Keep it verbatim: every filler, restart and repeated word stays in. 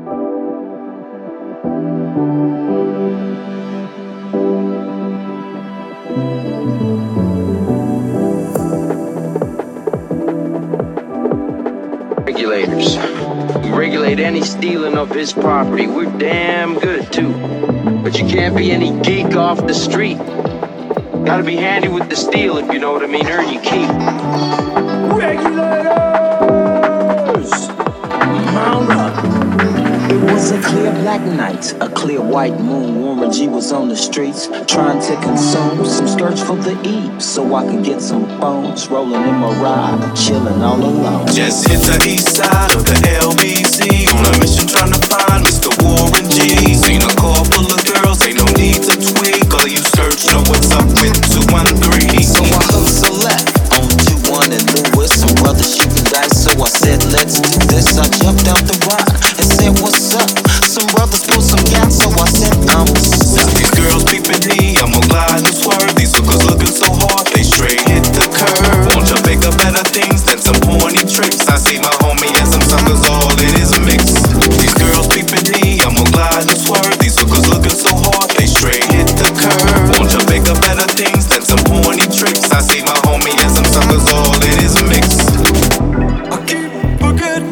Regulators. We regulate any stealing of his property. We're damn good too. But you can't be any geek off the street. Gotta be handy with the steel, if you know what I mean. Earn your keep. Regulators! Mount up. It was a clear black night, a clear white moon. Warren G was on the streets, trying to consume some skirts for the eve, so I could get some phones. Rolling in my ride, chilling all alone. Just hit the east side of the L B C, on a mission trying to find Mister Warren G. Seen a car full of girls, ain't no need to tweak. All of you search, know what's up with two one three. So I hustle left on two one and Lewis. Some brothers shooting dice, so I said, let's do this. I jumped out the ride and said, what's up? Some brothers pulled some gas, so I said, I'm stuck. These girls peeping me, I'm gonna glide and swerve. These hookers looking so hard, they straight hit the curve. Want you bigger, better things than some horny tricks. I see my homie and some suckers, all it is a mix. These girls peeping me, I'm gonna glide and swerve. These hookers looking so hard, they straight hit the curve. Want you bigger, better things than some horny tricks. I see my